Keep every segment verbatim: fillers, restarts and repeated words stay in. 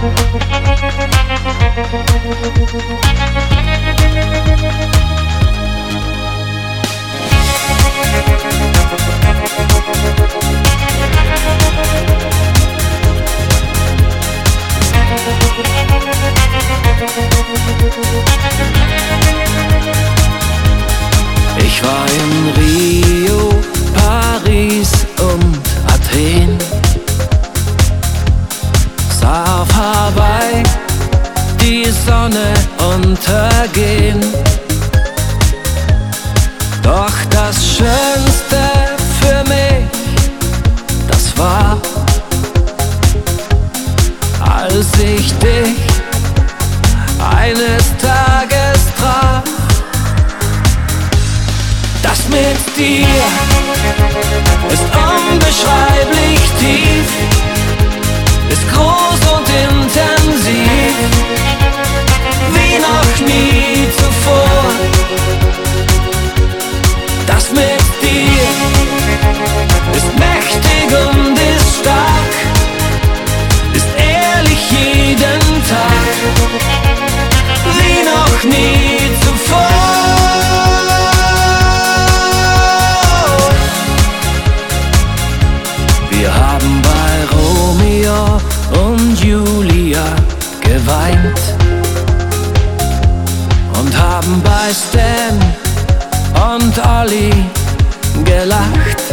Ich war in Rio, Paris und Athen, sah auf Hawaii die Sonne untergehen. Doch das Schönste für mich, das war, als ich dich eines Tages traf. Das mit dir ist unbeschreiblich tief, ist groß und intensiv, wie noch nie zuvor. Das mit dir ist mächtig und ist stark, ist ehrlich jeden Tag, wie noch nie zuvor. Wir haben bei Romeo und Julia geweint und haben bei Stan und Olli gelacht.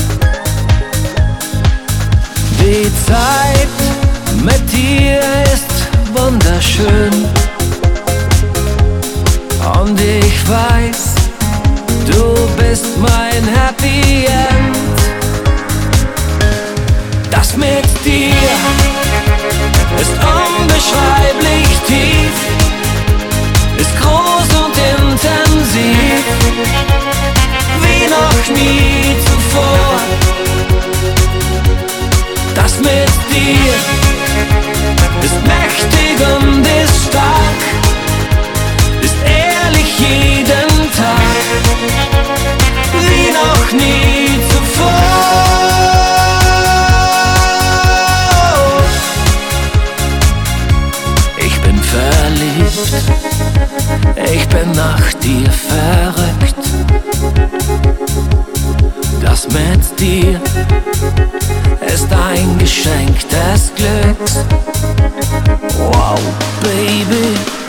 Die Zeit mit dir ist wunderschön und ich weiß, du bist mein Happy End. Das mit dir ist unbeschreiblich tief, ist groß und intensiv, wie noch nie zuvor. Das mit dir ist mächtig und ist stark, ist ehrlich jeden Tag, wie noch nie zuvor. Ich bin verliebt, ich bin nach dir verrückt. Das mit dir ist ein Geschenk des Glücks. Wow, Baby.